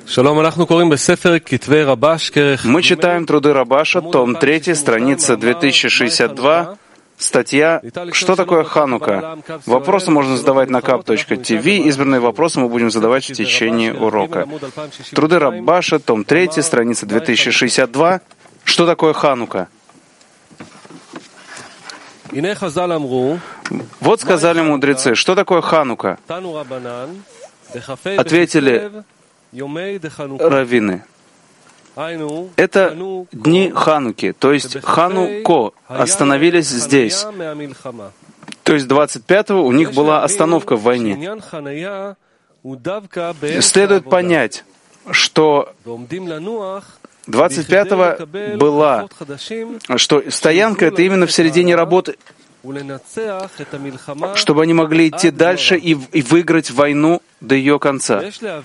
Мы читаем труды Рабаша, том 3, страница 2062, статья «Что такое Ханука?». Вопросы можно задавать на kap.tv. Избранные вопросы мы будем задавать в течение урока. Труды Рабаша, том 3, страница 2062. Что такое Ханука? Вот сказали мудрецы, что такое Ханука? Ответили раввины. Это дни Хануки, то есть Хануко остановились здесь. То есть 25-го у них была остановка в войне. Следует понять, что 25-го была, что стоянка — это именно в середине работы, чтобы они могли идти дальше и выиграть войну до ее конца.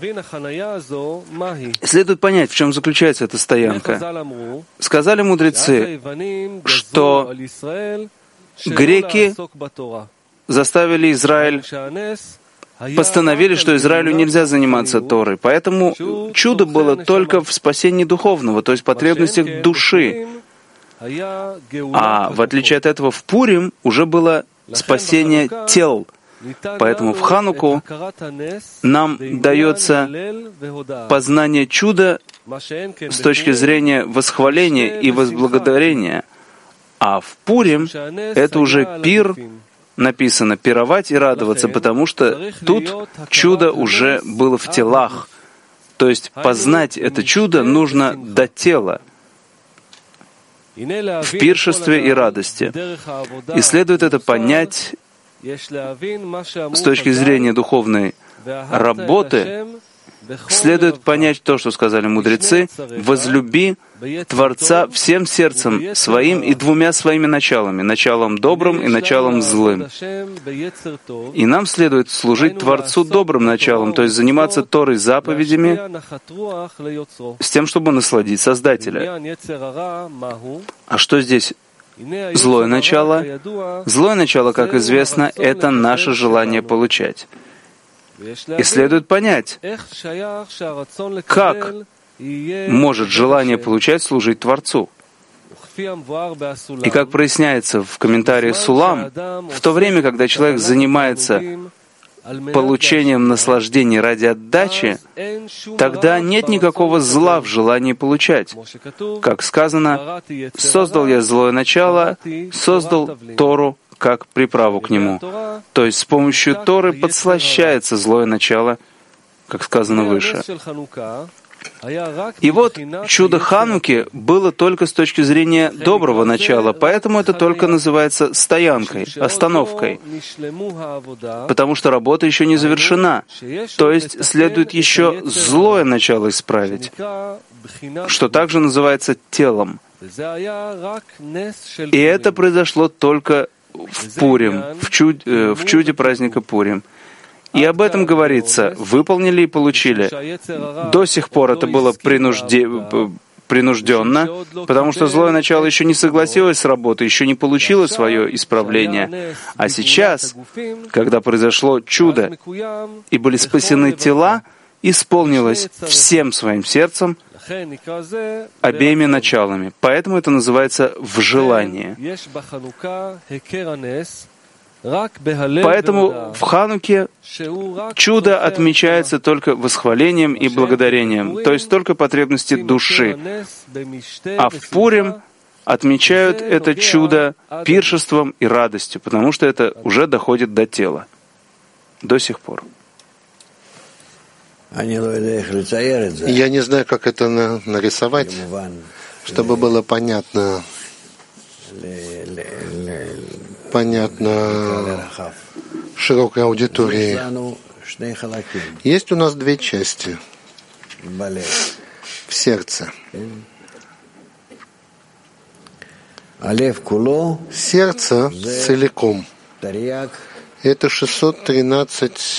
Следует понять, в чем заключается эта стоянка. Сказали мудрецы, что греки заставили Израиль, постановили, что Израилю нельзя заниматься Торой. Поэтому чудо было только в спасении духовного, то есть в потребностях души. А в отличие от этого в Пурим уже было спасение тел. Поэтому в Хануку нам дается познание чуда с точки зрения восхваления и возблагодарения. А в Пурим это уже пир, написано пировать и радоваться, потому что тут чудо уже было в телах. То есть познать это чудо нужно до тела, в пиршестве и радости. И следует это понять с точки зрения духовной работы. Следует понять то, что сказали мудрецы: «Возлюби Творца всем сердцем своим и двумя своими началами, началом добрым и началом злым». И нам следует служить Творцу добрым началом, то есть заниматься Торой заповедями с тем, чтобы насладить Создателя. А что здесь злое начало? Злое начало, как известно, это наше желание получать. И следует понять, как может желание получать служить Творцу. И как проясняется в комментарии Сулам, в то время, когда человек занимается получением наслаждений ради отдачи, тогда нет никакого зла в желании получать. Как сказано, «Создал я злое начало, создал Тору как приправу к нему». То есть с помощью Торы подслащается злое начало, как сказано выше. И вот чудо Хануки было только с точки зрения доброго начала, поэтому это только называется стоянкой, остановкой, потому что работа еще не завершена, то есть следует еще злое начало исправить, что также называется телом. И это произошло только в Пурим, в чуде праздника Пурим. И об этом говорится: выполнили и получили. До сих пор это было принужденно, потому что злое начало еще не согласилось с работой, еще не получило свое исправление. А сейчас, когда произошло чудо и были спасены тела, исполнилось всем своим сердцем, обеими началами. Поэтому это называется «в желании». Поэтому в Хануке чудо отмечается только восхвалением и благодарением, то есть только потребности души. А в Пурим отмечают это чудо пиршеством и радостью, потому что это уже доходит до тела. До сих пор. Я не знаю, как это нарисовать, чтобы было понятно широкой аудитории. Есть у нас две части в сердце. Сердце целиком — это 613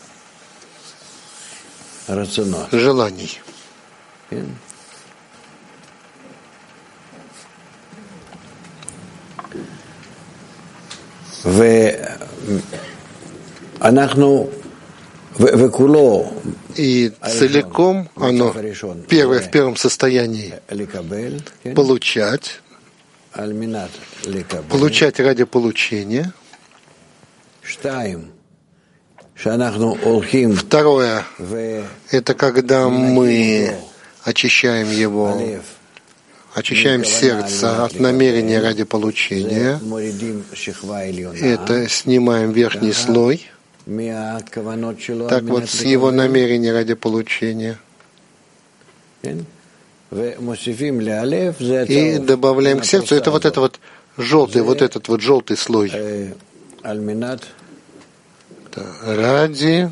желаний. И целиком оно в первом состоянии получать ради получения. Второе — это когда мы очищаем его, очищаем сердце от намерения ради получения. Это снимаем верхний слой. Так вот, с его намерения ради получения. И добавляем к сердцу. Это вот желтый слой. Ради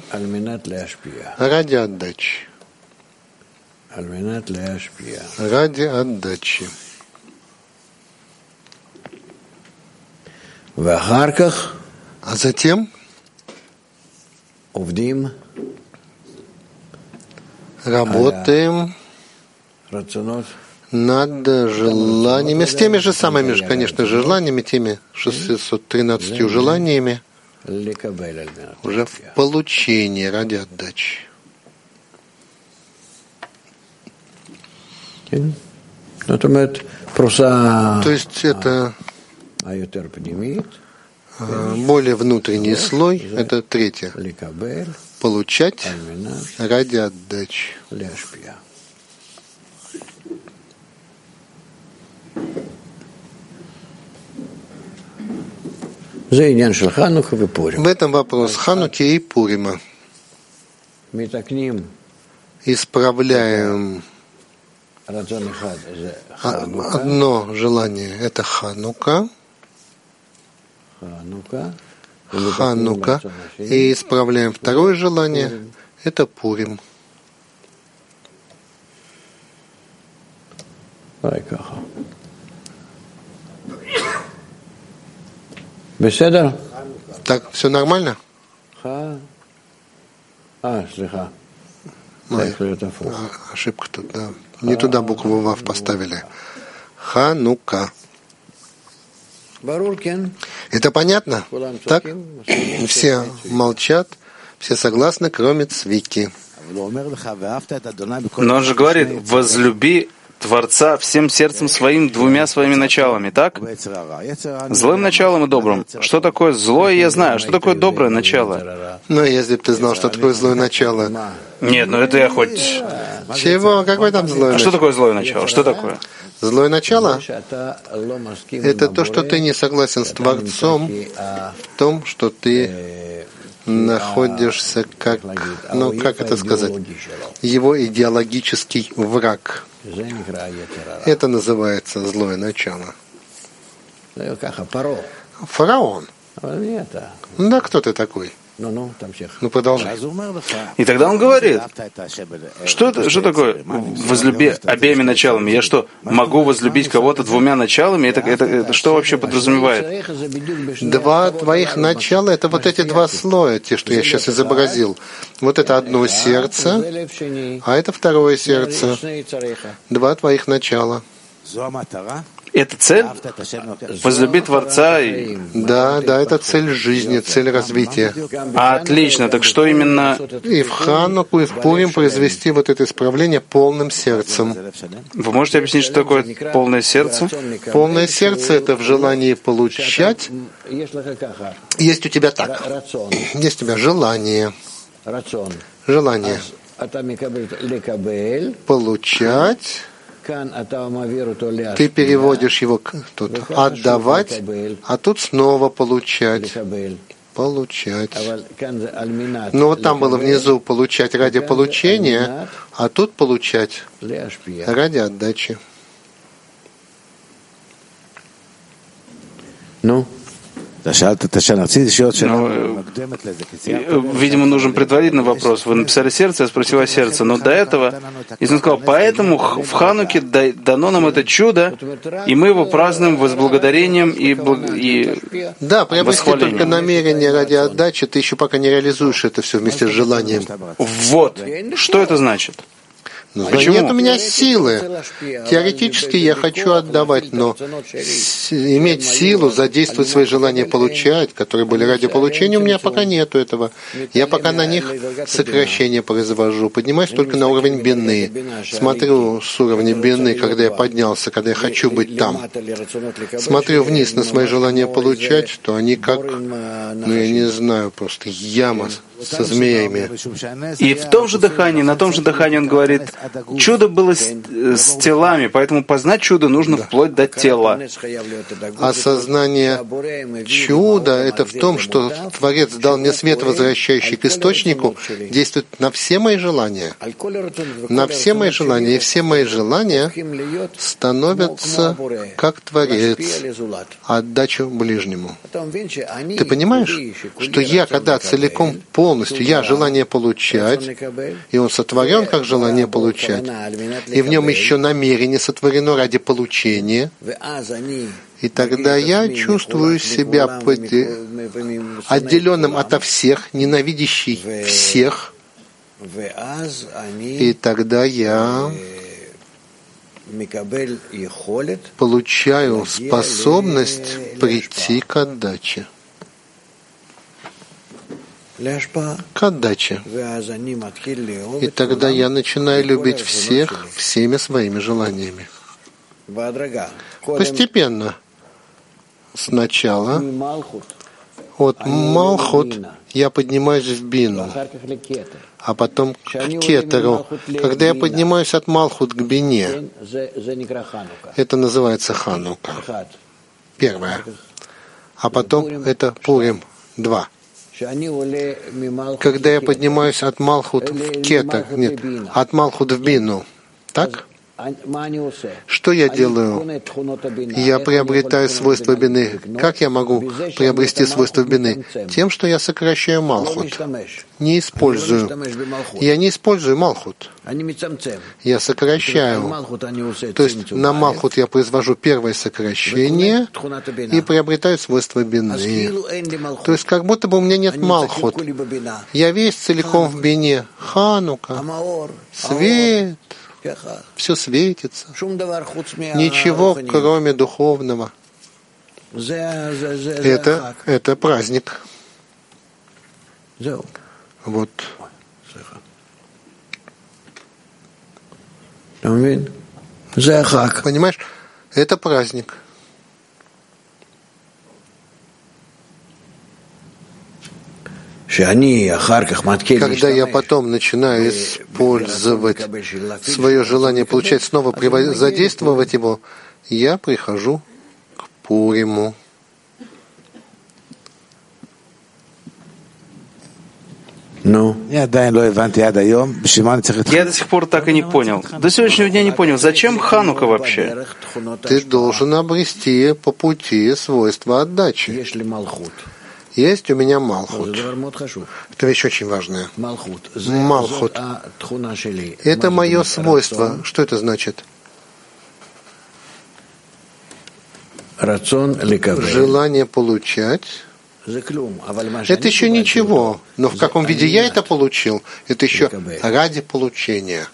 отдачи. Ради отдачи. А затем работаем над желаниями, с теми же самыми, конечно, желаниями, теми 613 желаниями, уже в получении ради отдачи. То есть это более внутренний слой, это третье. Получать ради отдачи. В этом вопрос Хануки и Пурима. Исправляем одно желание, это Ханука, и исправляем второе желание, это Пурим. Так, все нормально? Ошибка тут, да. Не туда букву Вав поставили. Ханука. Это понятно? Так? Все молчат, все согласны, кроме Цвики. Но он же говорит, возлюби Творца всем сердцем своим, двумя своими началами, так? Злым началом и добрым. Что такое злое, я знаю. Что такое доброе начало? Ну, если бы ты знал, что такое злое начало. Нет, ну это я хоть... Чего? Какое там злое начало? Что такое злое начало? Что такое? Злое начало — это то, что ты не согласен с Творцом в том, что ты находишься как это сказать, его идеологический враг. Это называется злое начало. Фараон. Да, кто ты такой? Ну, продолжай. И тогда он говорит, что такое возлюби обеими началами? Я что, могу возлюбить кого-то двумя началами? Это что вообще подразумевает? Два твоих начала — это вот эти два слоя, те, что я сейчас изобразил. Вот это одно сердце, а это второе сердце. Два твоих начала. Это цель? Возлюби Творца? Да, это цель жизни, цель развития. Отлично. Так что именно? И в Хануку, и в Пурим произвести вот это исправление полным сердцем. Вы можете объяснить, что такое полное сердце? Полное сердце — это в желании получать. Есть у тебя так. Есть у тебя желание. Желание. Получать. Ты переводишь его тут отдавать, а тут снова получать. Получать. Но вот там было внизу получать ради получения, а тут получать ради отдачи. Ну, видимо, нужен предварительный вопрос. Вы написали сердце, я спросил о сердце. Но до этого, если он сказал, поэтому в Хануке дано нам это чудо, и мы его празднуем возблагодарением и да, приобрести только намерение ради отдачи, ты еще пока не реализуешь это все вместе с желанием. Вот. Что это значит? Нет у меня силы. Теоретически я хочу отдавать, но иметь силу, задействовать свои желания получать, которые были ради получения, у меня пока нету этого. Я пока на них сокращение произвожу. Поднимаюсь только на уровень бины. Смотрю с уровня бины, когда я поднялся, когда я хочу быть там. Смотрю вниз на свои желания получать, что они как, я не знаю, просто яма со змеями. И в том же дыхании, на том же дыхании он говорит, чудо было с телами, поэтому познать чудо нужно вплоть до тела. Осознание чуда — это в том, что Творец дал мне свет, возвращающий к источнику, действует на все мои желания. На все мои желания. И все мои желания становятся как Творец, отдачу ближнему. Ты понимаешь, что я, когда целиком полностью, я желание получать, и он сотворен как желание получать, и в нем еще намерение сотворено ради получения, и тогда я чувствую себя отделенным ото всех, ненавидящий всех, и тогда я получаю способность прийти к отдаче. К отдаче. И тогда я начинаю любить всех всеми своими желаниями. Постепенно. Сначала от Малхут я поднимаюсь в Бину, а потом к Кетеру. Когда я поднимаюсь от Малхут к Бине, это называется Ханука. Первое. А потом это Пурим 2. Когда я поднимаюсь от Малхут в Кетер, от Малхут в Бину, так? Что я делаю? Я приобретаю свойства бины. Как я могу приобрести свойства бины? Тем, что я сокращаю Малхут. Не использую. Я не использую Малхут. Я сокращаю. То есть на Малхут я произвожу первое сокращение и приобретаю свойства бины. То есть как будто бы у меня нет Малхут. Я весь целиком в бине. Ханука. Свет. Все светится. Ничего, кроме духовного. Это праздник. Вот. Понимаешь? Это праздник. Когда я потом начинаю использовать свое желание получать снова, задействовать его, я прихожу к Пуриму. Я до сих пор так и не понял. До сегодняшнего дня не понял, зачем Ханука вообще? Ты должен обрести по пути свойства отдачи. Есть у меня Малхут. Это вещь очень важная. Малхут. Это мое свойство. Что это значит? Желание получать. Это еще ничего. Но в каком виде я это получил, это еще ради получения.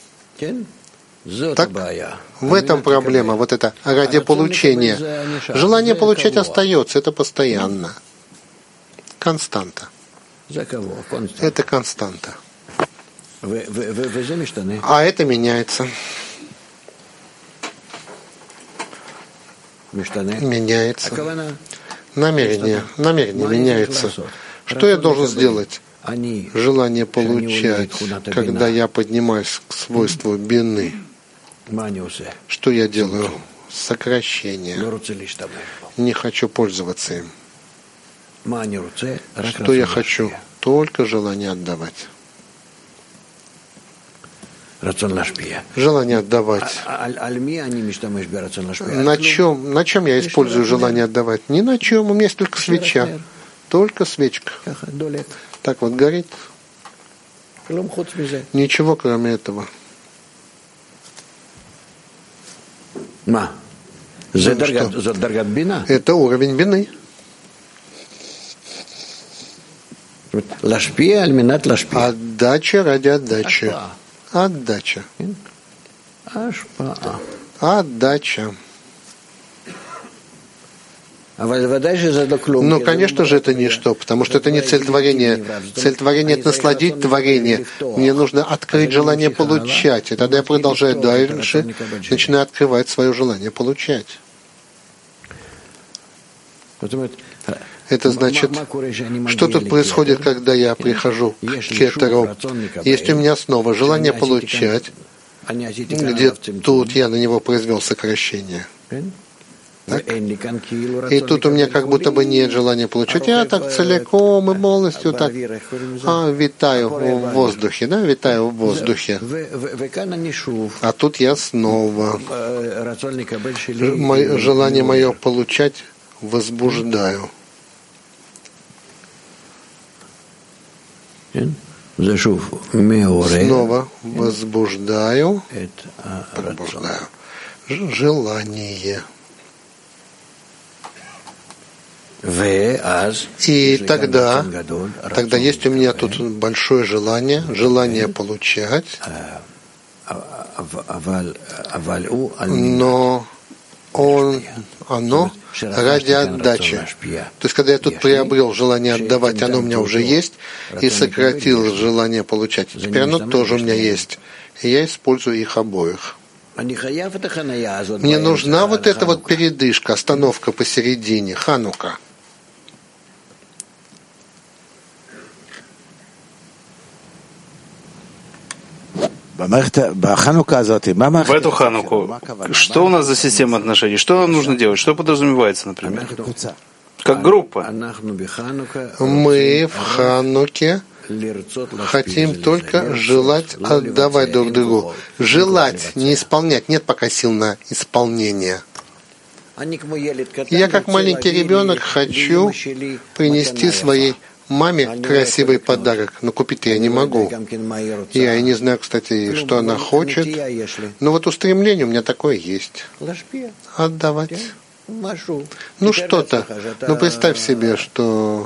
Так, в этом проблема. Вот это ради получения. Желание получать остается. Это постоянно. Константа. Это константа. А это меняется. Меняется. Намерение меняется. Что я должен сделать? Желание получать, когда я поднимаюсь к свойству бины. Что я делаю? Сокращение. Не хочу пользоваться им. Что я хочу? Только желание отдавать. Желание отдавать. На чем я использую желание отдавать? Ни на чем. У меня есть только свеча. Только свечка. Так вот горит. Ничего кроме этого. Это уровень бины. Отдача ради отдачи. Отдача. Отдача. Ну, конечно же, это ничто, потому что это не цель творения. Цель творения — это насладить творение. Мне нужно открыть желание получать. И тогда я продолжаю дальше, начинаю открывать свое желание получать. Это значит, что тут происходит, когда я прихожу к кетеру? Есть у меня снова желание получать, где тут я на него произвел сокращение. Так? И тут у меня как будто бы нет желания получать. Я так целиком и полностью так витаю в воздухе, да, витаю в воздухе. А тут я снова желание мое получать возбуждаю. Снова возбуждаю, пробуждаю желание. И тогда есть у меня тут большое желание получать, но оно ради отдачи. То есть, когда я тут приобрел желание отдавать, оно у меня уже есть, и сократил желание получать. Теперь оно тоже у меня есть. И я использую их обоих. Мне нужна вот эта вот передышка, остановка посередине, ханука. В эту хануку, что у нас за система отношений? Что нам нужно делать? Что подразумевается, например? Как группа. Мы в хануке хотим только желать отдавать друг другу. Желать, не исполнять. Нет пока сил на исполнение. Я, как маленький ребенок, хочу принести своей маме красивый подарок, но купить я не могу. Я и не знаю, кстати, что она хочет, но вот устремление у меня такое есть. Отдавать. Ну что-то. Ну представь себе, что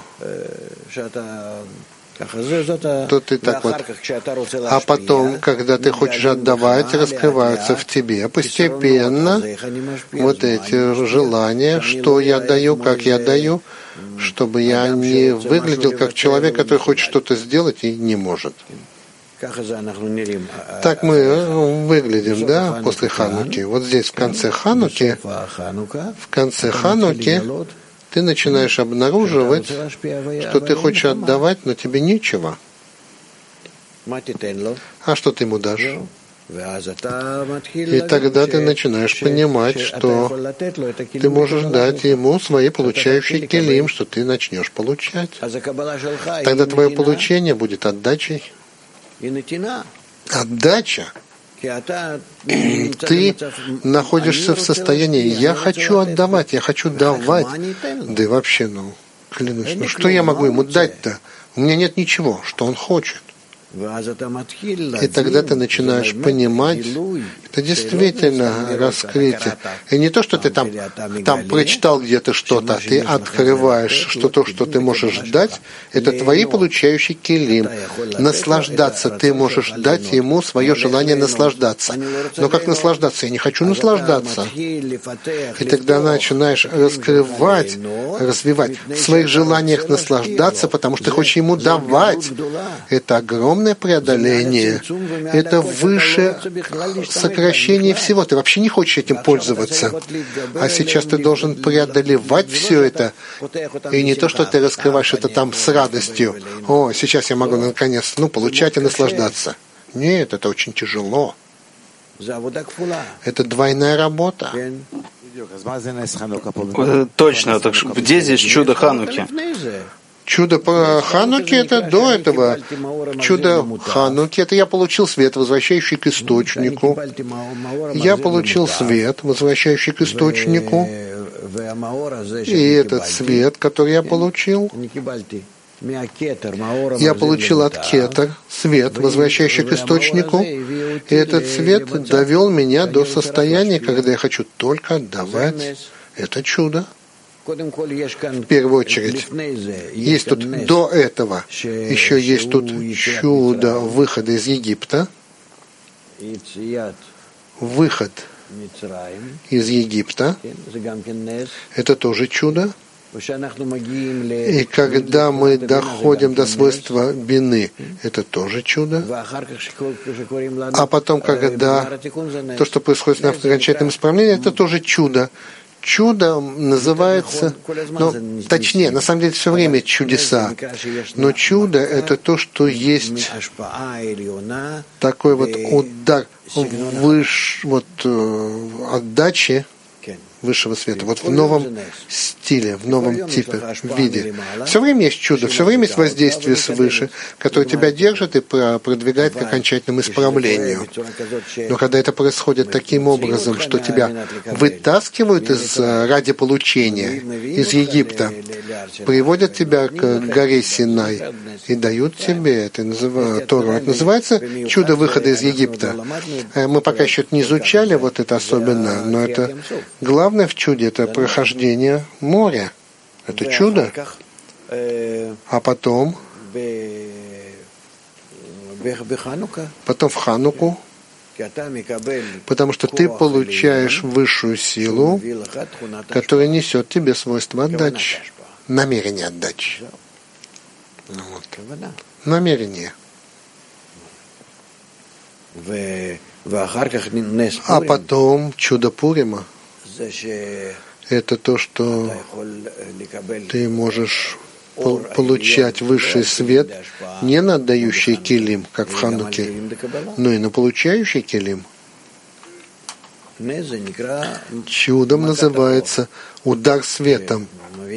ты так вот. А потом, когда ты хочешь отдавать, раскрываются в тебе постепенно вот эти желания, что я даю, как я даю, чтобы я не выглядел как человек, который хочет что-то сделать и не может. Так мы выглядим, да, после Хануки. Вот здесь, в конце Хануки, ты начинаешь обнаруживать, что ты хочешь отдавать, но тебе нечего. А что ты ему дашь? И тогда ты начинаешь понимать, что ты можешь дать ему свои получающие келим, что ты начнешь получать. Тогда твое получение будет отдачей. Отдача. Ты находишься в состоянии «я хочу отдавать, я хочу давать». Да и вообще, клянусь, что я могу ему дать-то? У меня нет ничего, что он хочет. И тогда ты начинаешь понимать, это действительно раскрытие. И не то, что ты там прочитал где-то что-то, ты открываешь, что то, что ты можешь дать, это твои получающие келим. Наслаждаться ты можешь дать ему свое желание наслаждаться. Но как наслаждаться? Я не хочу наслаждаться. И тогда начинаешь раскрывать, развивать в своих желаниях наслаждаться, потому что ты хочешь ему давать. Это огромное преодоление, это выше сокращение всего. Ты вообще не хочешь этим пользоваться. А сейчас ты должен преодолевать все это. И не то, что ты раскрываешь это там с радостью. О, сейчас я могу наконец, получать и наслаждаться. Нет, это очень тяжело. Это двойная работа. Точно. Так где здесь чудо Хануки? Чудо по Хануке — это до этого. Чудо Хануки — это я получил свет, возвращающий к источнику. Я получил свет, возвращающий к источнику. И этот свет, который я получил, я получил от кетер свет, возвращающий к источнику. И этот свет довел меня до состояния, когда я хочу только отдавать. Это чудо. В первую очередь, есть тут до этого, еще есть тут чудо выхода из Египта. выход из Египта, это тоже чудо. И когда мы доходим до свойства бины, это тоже чудо. А потом, когда то, что происходит на окончательном исправлении, это тоже чудо. Чудо называется, точнее, на самом деле все время чудеса. Но чудо — это то, что есть такой вот удар, отдачи высшего света, вот в новом стиле, в новом типе, виде. Все время есть чудо, все время есть воздействие свыше, которое тебя держит и продвигает к окончательному исправлению. Но когда это происходит таким образом, что тебя вытаскивают ради получения из Египта, приводят тебя к горе Синай и дают тебе, Тору. Это называется чудо выхода из Египта. Мы пока еще не изучали вот это особенно, но это главное в чуде — это прохождение моря. Это чудо. А потом в Хануку, потому что ты получаешь высшую силу, которая несет тебе свойства отдачи, намерение отдачи. Намерение. А потом чудо Пурима — это то, что ты можешь получать высший свет не на отдающий килим, как в Хануке, но и на получающий килим. Чудом называется удар светом,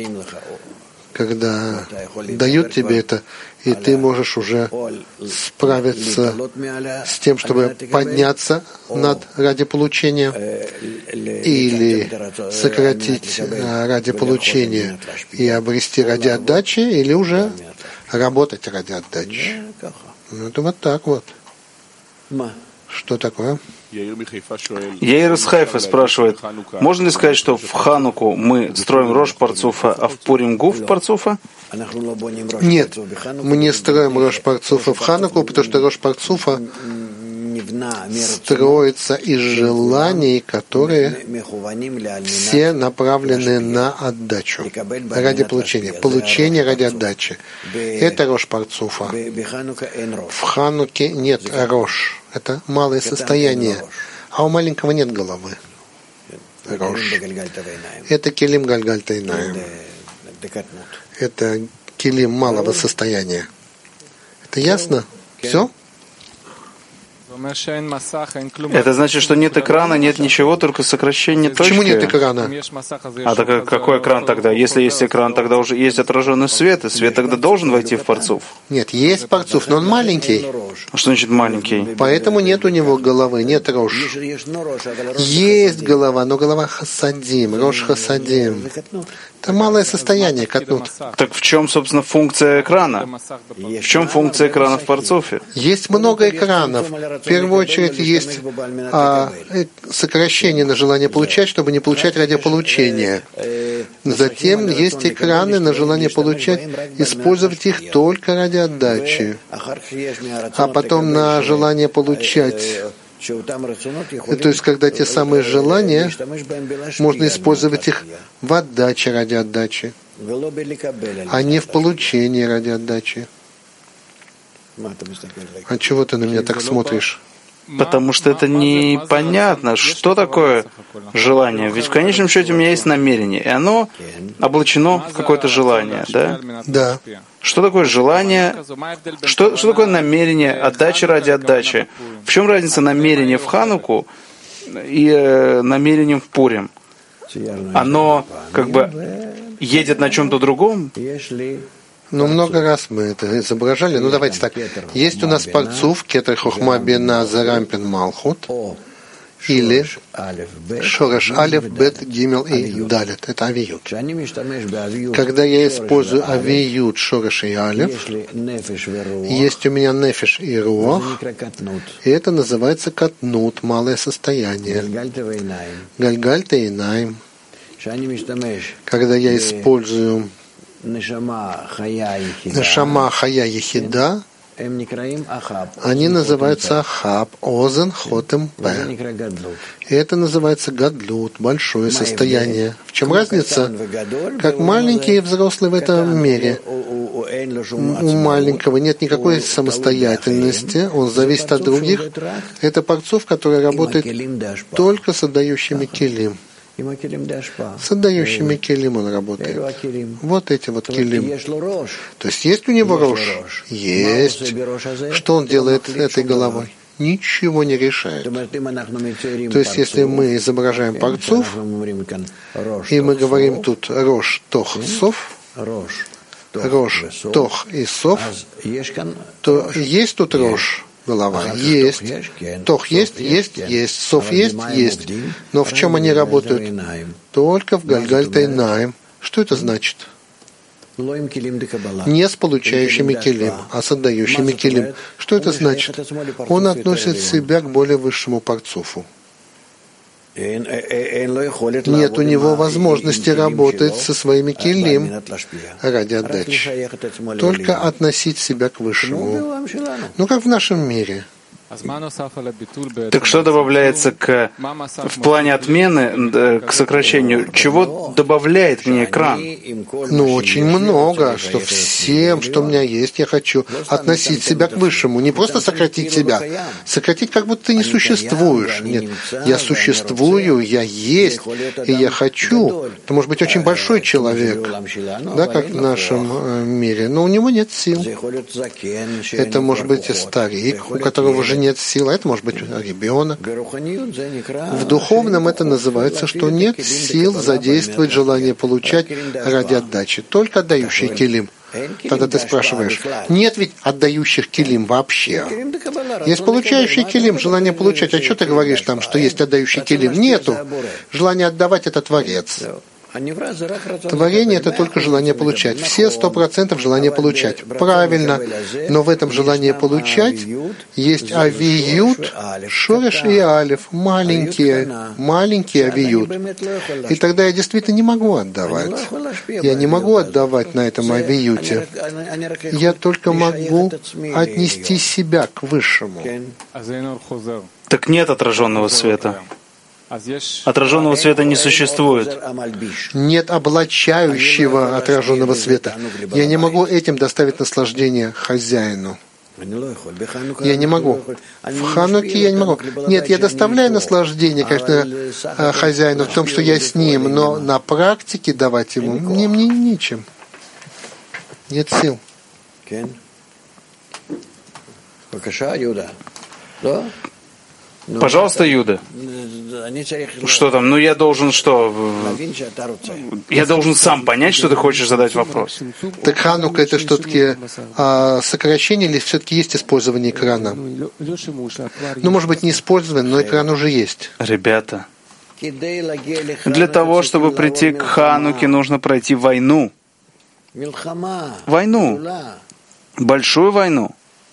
когда дают тебе это, и ты можешь уже справиться с тем, чтобы подняться ради получения, или сократить ради получения и обрести ради отдачи, или уже работать ради отдачи. Это вот так вот. Что такое? Яир из Хайфа спрашивает, можно ли сказать, что в Хануку мы строим Рош Парцуфа, а в Пурим Гуф Парцуфа? Нет, мы не строим Рош Парцуфа в Хануку, потому что Рош Парцуфа строится из желаний, которые все направлены на отдачу, ради получения. Получение ради отдачи. Это Рош Парцуфа. В Хануке нет Рош. Это малое состояние. А у маленького нет головы. Рош. Это килим Гальгаль Тайнаим. Это килим малого состояния. Это ясно? Все? Это значит, что нет экрана, нет ничего, только сокращение точки. Почему нет экрана? А так какой экран тогда? Если есть экран, тогда уже есть отраженный свет, и свет тогда должен войти в Парцуф. Нет, есть Парцуф, но он маленький. А что значит маленький? Поэтому нет у него головы, нет Рош. Есть голова, но голова Хасадим, Рош Хасадим. Это малое состояние, катнут. Так в чем, собственно, функция экрана? В чем функция экрана в Парцуфе? Есть много экранов. В первую очередь есть сокращение на желание получать, чтобы не получать ради получения. Затем есть экраны на желание получать, использовать их только ради отдачи. А потом на желание получать. То есть, когда те самые желания, можно использовать их в отдаче ради отдачи, а не в получении ради отдачи. А чего ты на меня так смотришь? Потому что это непонятно, что такое желание. Ведь в конечном счете у меня есть намерение, и оно облачено в какое-то желание, да? Да. Что такое желание? Что такое намерение отдачи ради отдачи? В чем разница намерения в Хануку и намерением в Пурим? Оно как бы едет на чем-то другом? Много раз мы это изображали. Давайте так. Есть у нас Парцуф, Кетер Хохма Бина Зарампин Малхут, или Шореш Алев, Бет, Гимел и Далет. Это Авиют. Когда я использую Авиют, Шореш и Алев, есть у меня Нефеш и Руах, и это называется Катнут, малое состояние. Гальгаль Тейнаим. Когда я использую Нешама Хая Ехида, Они называются Ахаб, Озен, Хотем, П. И это называется Гадлут, большое состояние. В чем разница? Как маленький и взрослый в этом мире. У маленького нет никакой самостоятельности, он зависит от других. Это Парцуф, который работает только с отдающими келим. С отдающими келим он работает. Вот эти вот келим. То есть у него рош? Есть. Что он делает этой головой? Ничего не решает. То есть, если мы изображаем Парцуф, и мы говорим тут рош, тох, сов, рош, тох и сов, то есть тут рош, голова, есть, тох есть, сов есть. Но в чем они работают? Только в Гальгаль-Тайнаим. Что это значит? Не с получающими келим, а с отдающими келим. Что это значит? Он относит себя к более высшему Парцуфу. Нет у него возможности работать со своими келим ради отдачи. Только относить себя к высшему. Ну, как в нашем мире. Так что добавляется в плане отмены, к сокращению? Чего добавляет мне экран? Ну, очень много, что всем, что у меня есть, я хочу относить себя к высшему. Не просто сократить себя. Сократить, как будто ты не существуешь. Нет, я существую, я есть, и я хочу. Это может быть очень большой человек, да, как в нашем мире, но у него нет сил. Это может быть и старик, у которого уже нет сил, а это может быть ребенок. В духовном это называется, что нет сил задействовать желание получать ради отдачи, только отдающий келим. Тогда ты спрашиваешь, нет ведь отдающих келим вообще? Есть получающий келим, желание получать. А что ты говоришь там, что есть отдающий келим? Нету. Желание отдавать — это Творец. Творение — это только желание получать. Все 100% желание получать. Правильно. Но в этом желании получать есть авиют, шореш и алиф. Маленький авиют. И тогда я действительно не могу отдавать. Я не могу отдавать на этом авиюте. Я только могу отнести себя к высшему. Так нет отраженного света. Отраженного света не существует. Нет облачающего отраженного света. Я не могу этим доставить наслаждение хозяину. Я не могу. В Хануке я не могу. Нет, я доставляю наслаждение, конечно, хозяину в том, что я с ним, но на практике давать ему мне нечем. Нет сил. Пожалуйста, Юда. Что там? Ну, я должен что? Я должен сам понять, что ты хочешь задать вопрос. Так Ханука — это что-таки сокращение или все-таки есть использование экрана? Ну, может быть, не использование, но экран уже есть. Ребята, для того, чтобы прийти к Хануке, нужно пройти войну. Войну. Большую войну.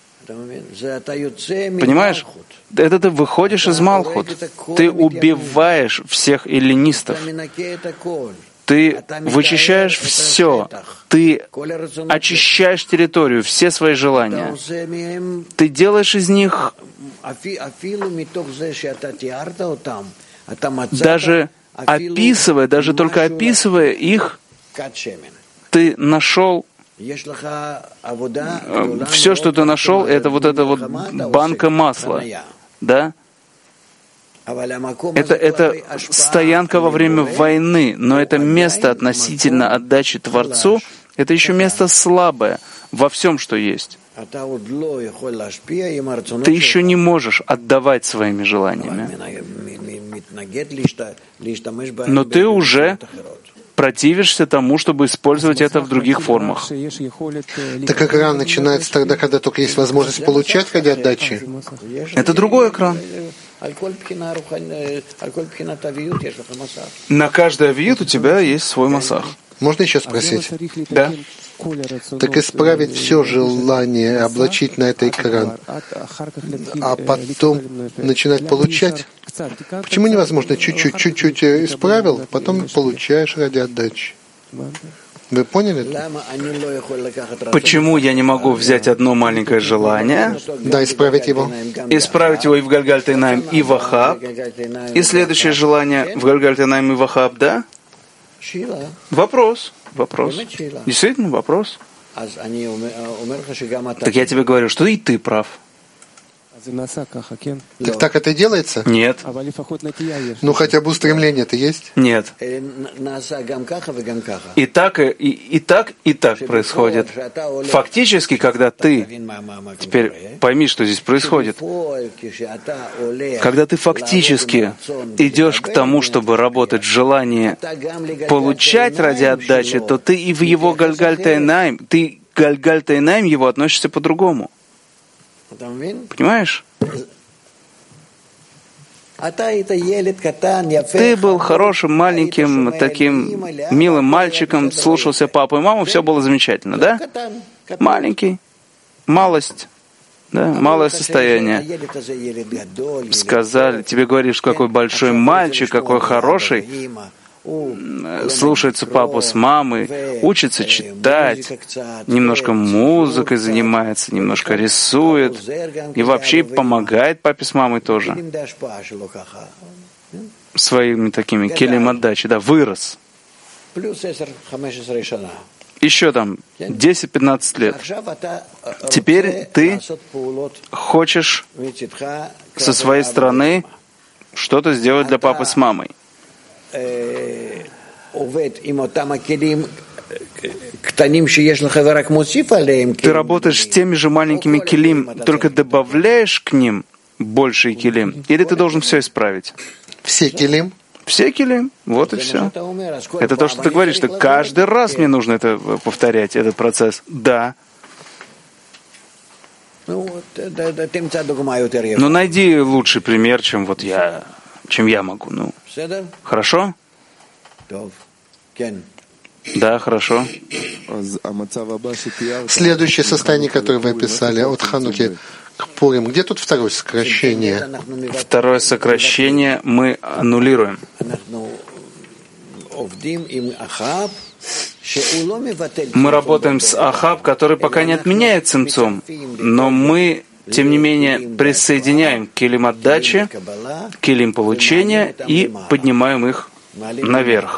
Понимаешь? Это ты выходишь из Малхут. Ты убиваешь всех эллинистов. Ты вычищаешь все. Ты очищаешь территорию, все свои желания. Ты делаешь из них, даже только описывая их, ты нашел. Все, что ты нашел, это вот эта вот банка масла, да? Это стоянка во время войны, но это место относительно отдачи Творцу, это еще место слабое во всем, что есть. Ты еще не можешь отдавать своими желаниями, но ты уже противишься тому, чтобы использовать это в других формах. Так экран начинается тогда, когда только есть возможность получать ради отдачи. Это другой экран. На каждый авиют у тебя есть свой масах. Можно еще спросить? Да. Так исправить все желание, облачить на это экран, а потом начинать получать. Почему невозможно чуть-чуть исправил, потом получаешь ради отдачи? Вы поняли? Почему я не могу взять одно маленькое желание, да, исправить его и в Гальгальт-Эйнаим, и в Ахаб, и следующее желание в Гальгальт-Эйнаим и в Ахаб, да? Вопрос. Действительно, вопрос. Так я тебе говорю, что и ты прав. Так это и делается? Нет. Ну хотя бы устремление-то есть? Нет. И так происходит. Фактически, когда ты, теперь пойми, что здесь происходит, когда ты фактически идешь к тому, чтобы работать в желании получать ради отдачи, то ты и в его Гальгальт-Эйнаим, ты к Гальгальт-Эйнаим его относишься по-другому. Понимаешь? Ты был хорошим, маленьким, таким милым мальчиком, слушался папу и маму, все было замечательно, да? Маленький, малость, да, малое состояние. Сказали, тебе говоришь, какой большой мальчик, какой хороший, слушается папу с мамой, учится читать, немножко музыкой занимается, немножко рисует и вообще помогает папе с мамой тоже. Своими такими келим отдачи, да, вырос. Еще там 10-15 лет. Теперь ты хочешь со своей стороны что-то сделать для папы с мамой. Ты работаешь с теми же маленькими келим, только добавляешь к ним большие келим, или ты должен все исправить? Все келим? Все келим, вот и все. Это то, что ты говоришь, что каждый раз мне нужно это повторять, этот процесс. Да. Ну, найди лучший пример, чем я могу. Ну, хорошо? Да, хорошо. Следующее состояние, которое вы описали от Хануки к Пурим, где тут второе сокращение? Второе сокращение мы аннулируем. Мы работаем с Ахаб, который пока не отменяет цимцум, но мы, тем не менее, присоединяем келим отдачи, келим получения и поднимаем их наверх.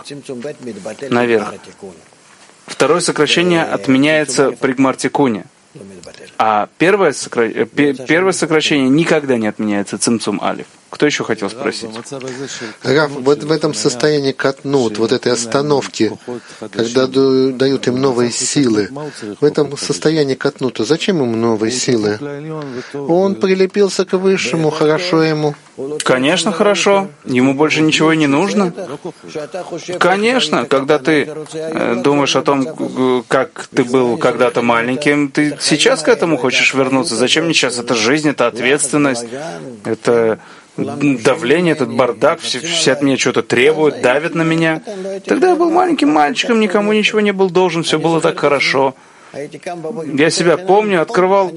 Второе сокращение отменяется при Гмар-Тикуне. А первое сокращение никогда не отменяется цимцум алиф. Кто еще хотел спросить? Рав, вот в этом состоянии катнут, вот этой остановки, когда дают им новые силы, в этом состоянии катнута, зачем ему новые силы? Он прилепился к Высшему, хорошо ему. Конечно, хорошо. Ему больше ничего и не нужно. Конечно, когда ты думаешь о том, как ты был когда-то маленьким, ты сейчас к этому хочешь вернуться. Зачем мне сейчас? Это жизнь, это ответственность, это давление, этот бардак, все от меня что-то требуют, давят на меня. Тогда я был маленьким мальчиком, никому ничего не был должен, все было так хорошо. Я себя помню, открывал,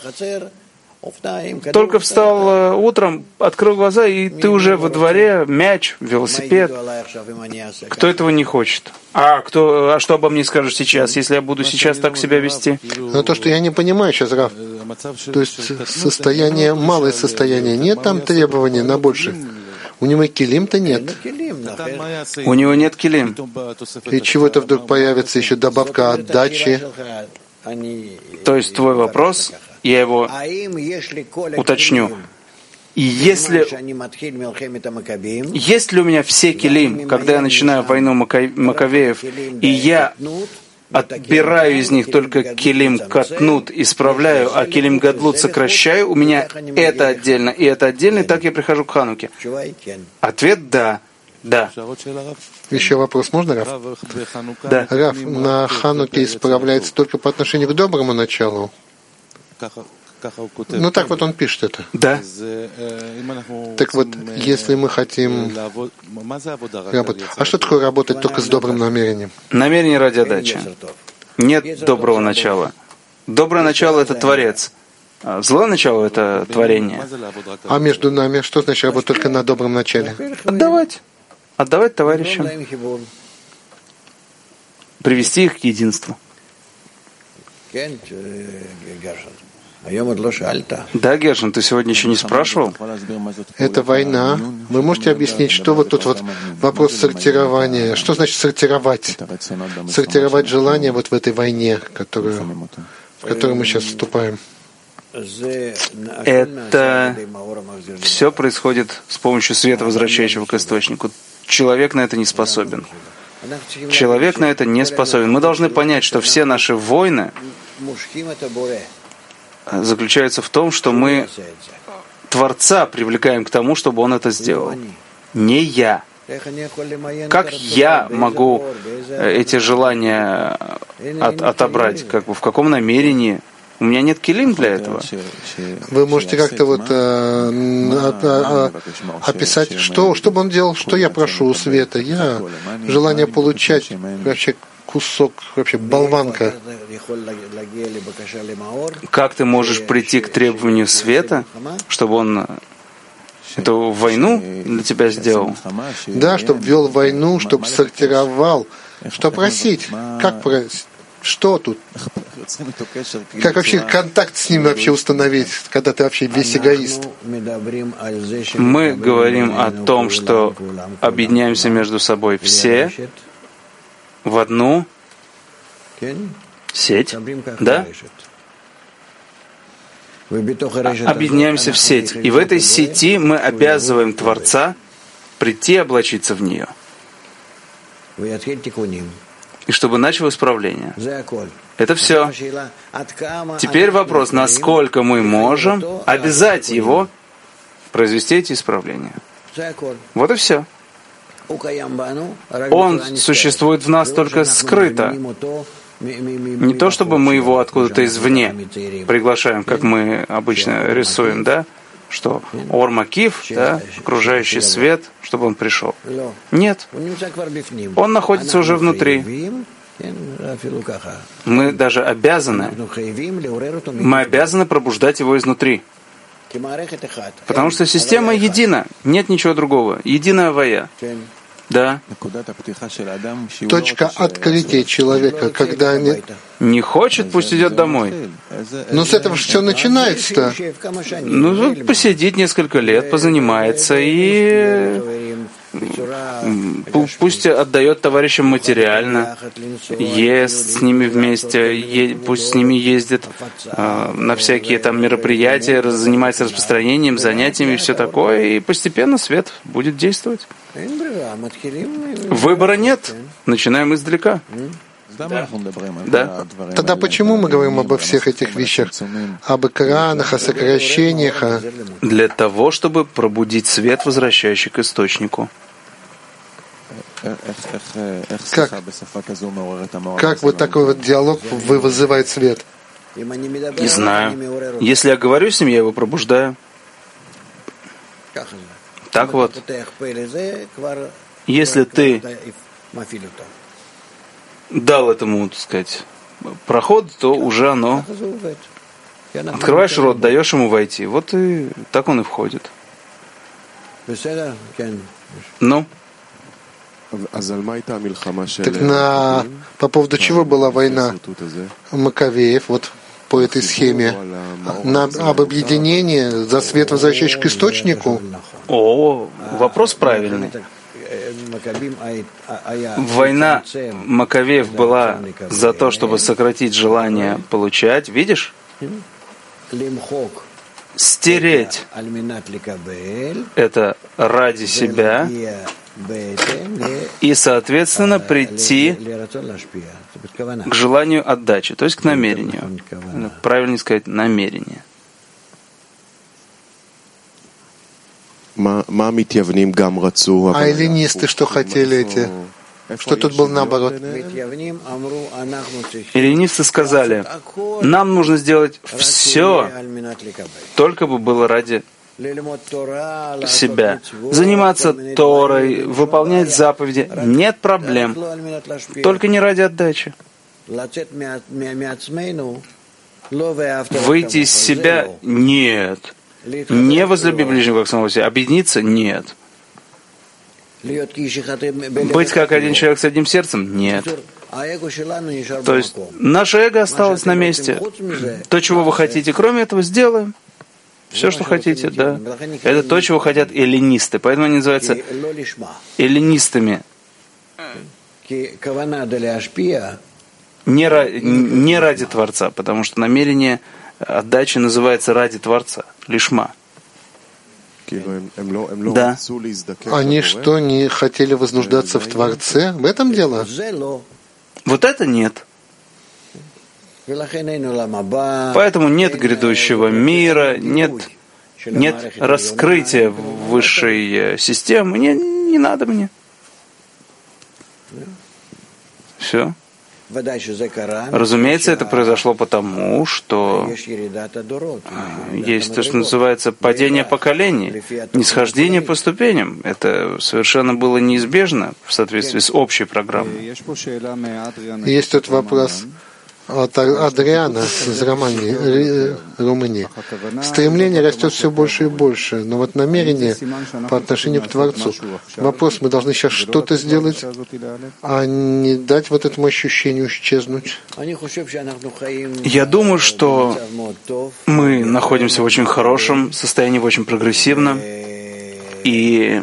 только встал утром, открыл глаза, и ты уже во дворе, мяч, велосипед. Кто этого не хочет? А что обо мне скажешь сейчас, если я буду сейчас так себя вести? Но то, что я не понимаю сейчас, Рав, то есть состояние, малое состояние, нет там требований на большее? У него килим-то нет. У него нет килим. И чего-то вдруг появится еще добавка отдачи. То есть твой вопрос, я его уточню. И есть ли у меня все килим, когда я начинаю войну Маковеев, и я отбираю из них только килим катнут, исправляю, а килим гадлут сокращаю, у меня это отдельно и это отдельно, и так я прихожу к Хануке? Ответ — да. Да. Еще вопрос можно, Раф? Да. Раф, на Хануке исправляется только по отношению к доброму началу. Ну так вот он пишет это. Да. Так вот, если мы хотим работать, а что такое работать только с добрым намерением? Намерение ради отдачи. Нет доброго начала. Доброе начало — это Творец. Злое начало — это творение. А между нами что значит работать только на добром начале? Отдавать. Отдавать товарищам. привести их к единству. Да, Гершин, ты сегодня еще не спрашивал? Это война. Вы можете объяснить, что вот тут вот вопрос сортирования? Что значит сортировать? Сортировать желания вот в этой войне, в которую мы сейчас вступаем. Это все происходит с помощью света, возвращающего к источнику. Человек на это не способен. Человек на это не способен. Мы должны понять, что все наши войны заключаются в том, что мы Творца привлекаем к тому, чтобы Он это сделал. Не я. Как я могу эти желания отобрать? В каком намерении? У меня нет килим для этого. Вы можете как-то вот описать, что бы он делал, что я прошу у света. Я желание получать вообще кусок, вообще болванка. Как ты можешь прийти к требованию света, чтобы он эту войну для тебя сделал? Да, чтобы вел войну, чтобы сортировал. Что просить? Как просить? Что тут? Как вообще контакт с ним вообще установить, когда ты вообще весь эгоист? Мы говорим о том, что объединяемся между собой все в одну сеть, да? Объединяемся в сеть. И в этой сети мы обязываем Творца прийти и облачиться в нее. И чтобы начал исправление. Это все. Теперь вопрос, насколько мы можем обязать его произвести эти исправления. Вот и все. Он существует в нас только скрыто. Не то, чтобы мы его откуда-то извне приглашаем, как мы обычно рисуем, да? Что Ор Макиф, да, окружающий свет, чтобы он пришел. Нет. Он находится уже внутри. Мы даже обязаны пробуждать его изнутри. Потому что система едина. Нет ничего другого. Единая авая. Да. Точка открытия человека, когда не хочет, пусть идет домой. Но с этого все начинается-то. Ну, посидит несколько лет, позанимается и пусть отдает товарищам материально, ест с ними вместе, пусть с ними ездит на всякие там мероприятия, занимается распространением, занятиями и все такое, и постепенно свет будет действовать. Выбора нет. Начинаем издалека. Да. Тогда почему мы говорим обо всех этих вещах? Об экранах, о сокращениях? Для того, чтобы пробудить свет, возвращающий к источнику. Как вот такой вот диалог вызывает свет? Не знаю. Если я говорю с ним, я его пробуждаю. Так вот. Если ты дал этому, так сказать, проход, то уже оно... Открываешь рот, даешь ему войти. Вот и так он и входит. Ну? Так по поводу чего была война Маковеев, вот по этой схеме? Об объединении за свет, возвращающий к источнику? О, вопрос правильный. Война Маковеев была за то, чтобы сократить желание получать. Видишь? Стереть это ради себя и, соответственно, прийти к желанию отдачи, то есть к намерению. Правильно сказать, намерение. А эллинисты что хотели эти? Что тут было наоборот? Эллинисты сказали, нам нужно сделать все, только бы было ради себя. Заниматься Торой, выполнять заповеди, нет проблем. Только не ради отдачи. Выйти из себя — нет. Не возлюби ближнего как самого себя. Объединиться — нет. Быть как один человек с одним сердцем — нет. То есть наше эго осталось на месте. То, чего вы хотите, кроме этого, сделаем. Все, что хотите, да. Это то, чего хотят эллинисты. Поэтому они называются эллинистами. Не ради Творца, потому что намерение отдачи называется ради Творца. Лишма. Да. Они что, не хотели вознуждаться в Творце? В этом дело? Вот это нет. Поэтому нет грядущего мира, нет раскрытия высшей системы. Не надо мне. Все. Разумеется, это произошло потому, что есть то, что называется падение поколений, нисхождение по ступеням. Это совершенно было неизбежно в соответствии с общей программой. Есть тут вопрос от Адриана из Румынии. Стремление растет все больше и больше, но вот намерение по отношению к Творцу. Вопрос, мы должны сейчас что-то сделать, а не дать вот этому ощущению исчезнуть? Я думаю, что мы находимся в очень хорошем состоянии, в очень прогрессивном, и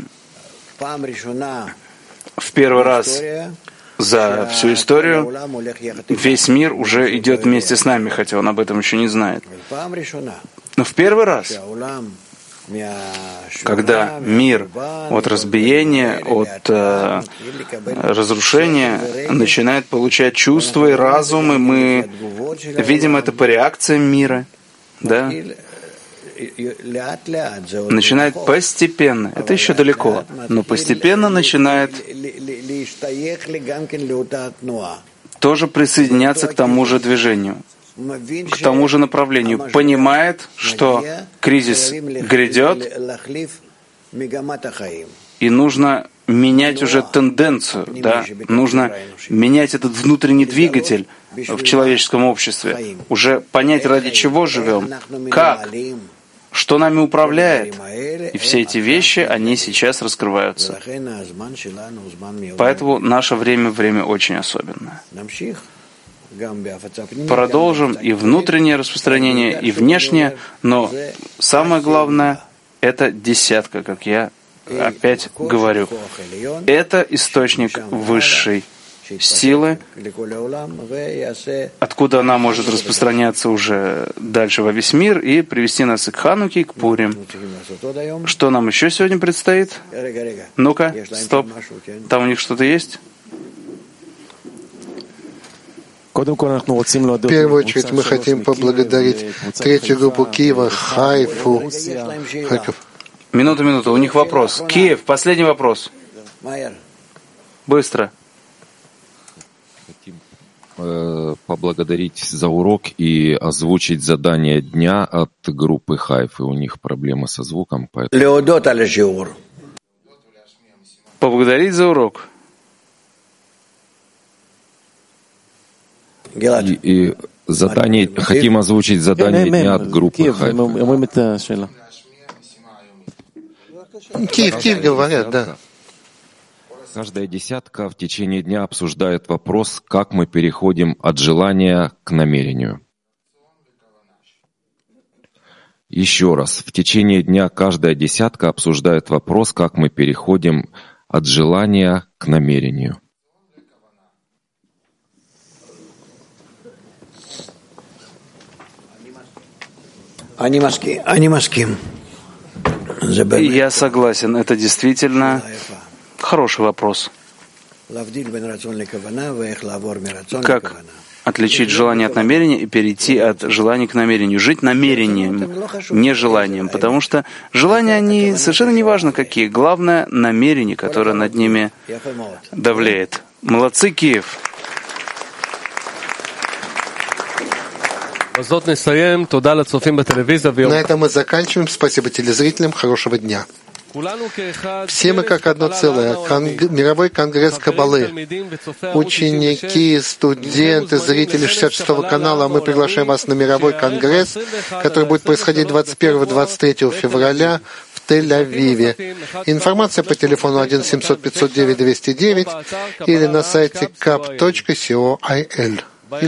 в первый раз за всю историю весь мир уже идет вместе с нами, хотя он об этом еще не знает. Но в первый раз, когда мир от разбиения, от разрушения начинает получать чувства и разум, и мы видим это по реакциям мира, да? Начинает постепенно, это еще далеко, но постепенно начинает тоже присоединяться к тому же движению, к тому же направлению, понимает, что кризис грядет, и нужно менять уже тенденцию, да? Нужно менять этот внутренний двигатель в человеческом обществе, уже понять, ради чего живем, как, что нами управляет. И все эти вещи, они сейчас раскрываются. Поэтому наше время очень особенное. Продолжим и внутреннее распространение, и внешнее, но самое главное — это десятка, как я опять говорю. Это источник высшей силы, откуда она может распространяться уже дальше во весь мир и привести нас и к Хануке, и к Пурим. Что нам еще сегодня предстоит? Ну-ка, стоп. Там у них что-то есть? В первую очередь мы хотим поблагодарить третью группу Киева, Хайфу. Минуту, у них вопрос. Киев, последний вопрос. Быстро. Поблагодарить за урок и озвучить задание дня от группы Хайфы. У них проблемы со звуком, поэтому... Поблагодарить за урок. И задание, хотим озвучить задание дня от группы Хайфы. Киев говорят, да. Каждая десятка в течение дня обсуждает вопрос, как мы переходим от желания к намерению. Еще раз, в течение дня каждая десятка обсуждает вопрос, как мы переходим от желания к намерению. Я согласен, это действительно хороший вопрос. Как отличить желание от намерения и перейти от желания к намерению? Жить намерением, не желанием, потому что желания, они совершенно не важно какие. Главное — намерение, которое над ними давлеет. Молодцы, Киев! На этом мы заканчиваем. Спасибо телезрителям. Хорошего дня. Все мы как одно целое. Мировой конгресс Каббалы. Ученики, студенты, зрители 66-го канала. Мы приглашаем вас на мировой конгресс, который будет происходить 21-23 февраля в Тель-Авиве. Информация по телефону 1-700-509-209 или на сайте kap.co.il.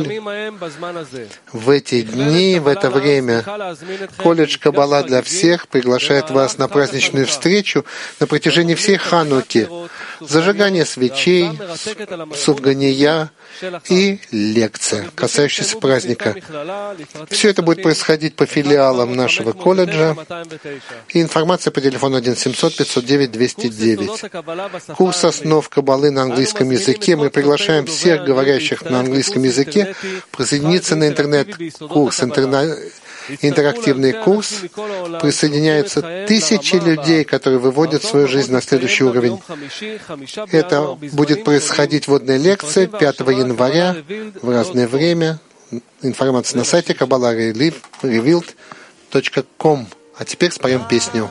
В эти дни, в это время, колледж Каббала для всех приглашает вас на праздничную встречу на протяжении всей Хануки, зажигание свечей, суфгания и лекция, касающаяся праздника. Все это будет происходить по филиалам нашего колледжа. И информация по телефону 1-700-509-209. Курс основ Каббалы на английском языке. Мы приглашаем всех говорящих на английском языке присоединиться на интернет-курс, интерактивный курс. Присоединяются тысячи людей, которые выводят свою жизнь на следующий уровень. Это будет происходить вводная лекция 5 января в разное время. Информация на сайте kabbalah.revealed.com. А теперь споем песню.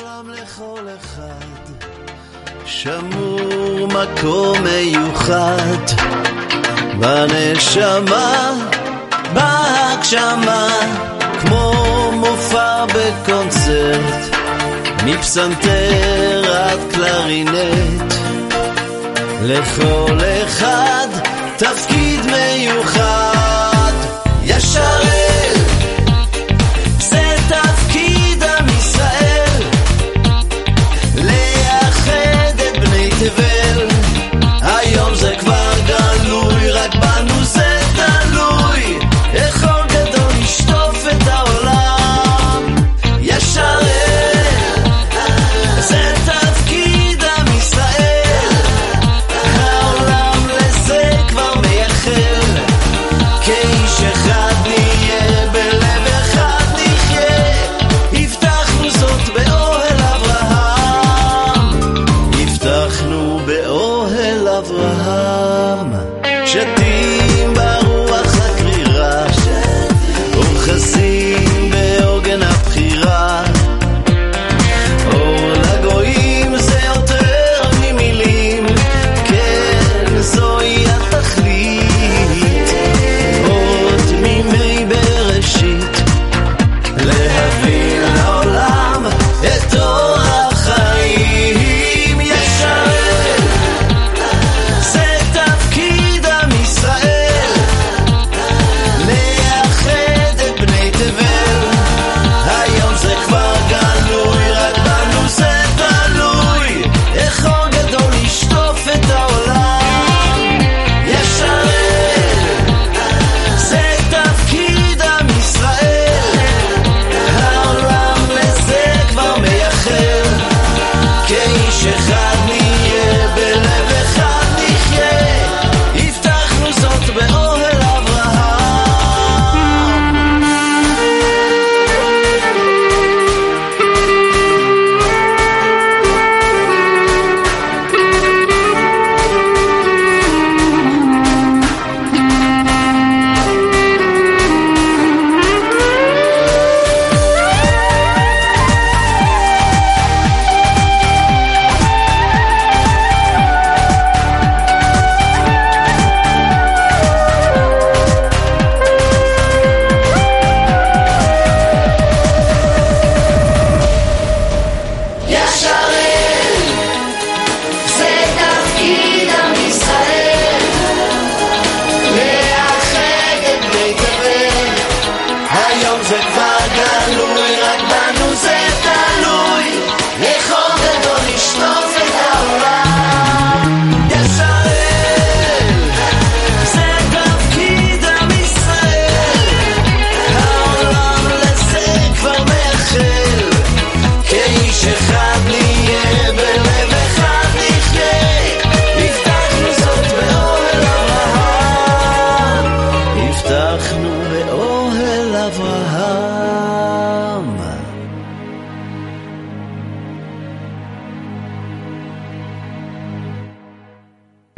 בנשמה, בהגשמה, כמו מופע בקונצרט, מפסנתר עד קלרינט, לכל אחד תפקיד מיוחד.